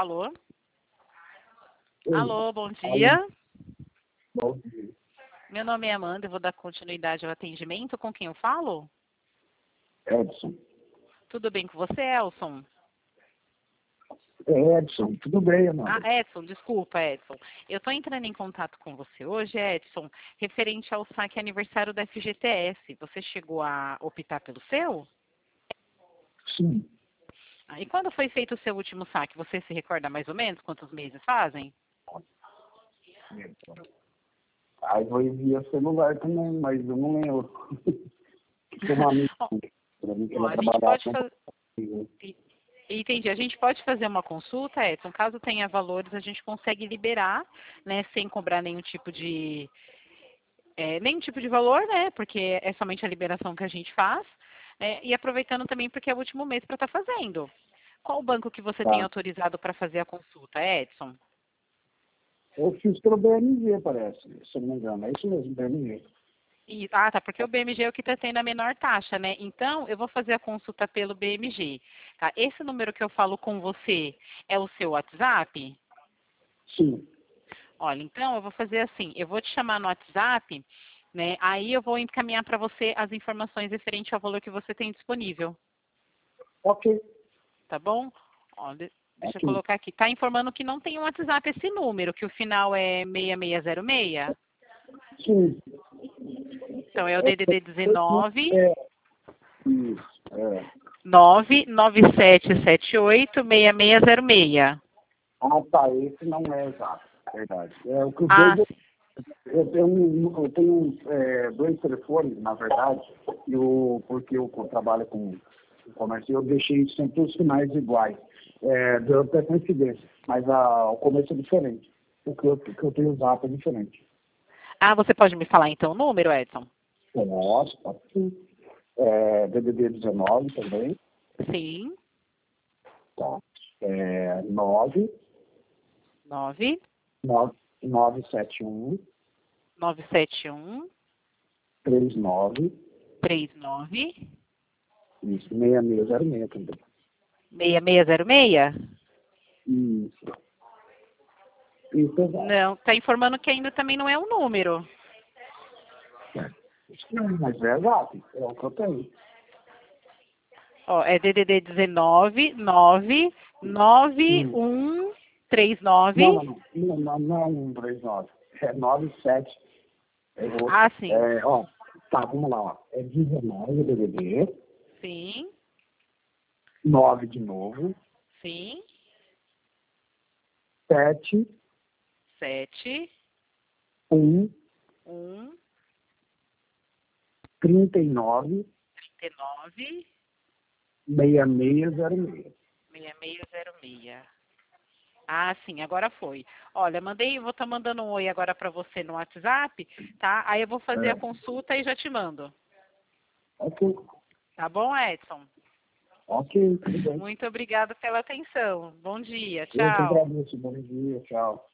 Alô? Oi. Alô, bom dia. Bom dia. Meu nome é Amanda, eu vou dar continuidade ao atendimento. Com quem eu falo? Edson. Tudo bem com você, Elson? Edson, tudo bem, Amanda? Edson, desculpa, Edson. Eu estou entrando em contato com você hoje, Edson, referente ao saque aniversário da FGTS. Você chegou a optar pelo seu? Sim. E quando foi feito o seu último saque? Você se recorda mais ou menos quantos meses fazem? Aí vou enviar celular também, mas eu não lembro. Tem uma amiga pra mim que ela A gente trabalhava pode fazer... Entendi. A gente pode fazer uma consulta, Edson. Caso tenha valores, a gente consegue liberar, né, sem cobrar nenhum tipo de valor, né, porque é somente a liberação que a gente faz, né, e aproveitando também porque é o último mês para estar fazendo. Qual o banco que você tem Tá. autorizado para fazer a consulta, Edson? Eu fiz pelo BMG, parece, se eu não me engano. É isso mesmo, BMG. Tá, porque o BMG é o que está tendo a menor taxa, né? Então, eu vou fazer a consulta pelo BMG. Tá? Esse número que eu falo com você é o seu WhatsApp? Sim. Olha, então eu vou fazer assim, eu vou te chamar no WhatsApp, né? Aí eu vou encaminhar para você as informações referentes ao valor que você tem disponível, Ok. tá bom? Olha, deixa eu Ok. colocar aqui. Tá informando que não tem um WhatsApp esse número, que o final é 6606? Sim. Então é o DDD 19 Isso. 99778 6606. Ah, tá. Esse não é exato. Verdade. O que os Ah, dois. Eu tenho dois telefones, na verdade, porque eu trabalho com comércio, eu deixei sempre os finais iguais. Deu até coincidência, mas o começo é diferente. O que eu tenho usado é diferente. você pode me falar então o número, Edson? Nossa, pode sim. DDD 19 também, Sim. tá? 9, 9 971 971 39, 39 isso, 6606 também. 6606? Isso. Isso, exato. Não, tá informando que ainda também não é um número. Não, mas é exato, é o que eu tenho. Ó, é DDD 19 9 9139. Não, não é 139. É 97. Errou. Sim. Tá, vamos lá, ó. É 19 DDD, Sim, 9 de novo, sim. 7, 7 1, 1 39, 39 6606. 6606. Sim, agora foi. Olha, vou estar mandando um oi agora para você no WhatsApp, tá? Aí eu vou fazer a consulta e já te mando. Ok, Tá bom, Edson? ok, tudo bem. Muito obrigada pela atenção. Bom dia, Eu que tchau. agradeço, bom dia, tchau.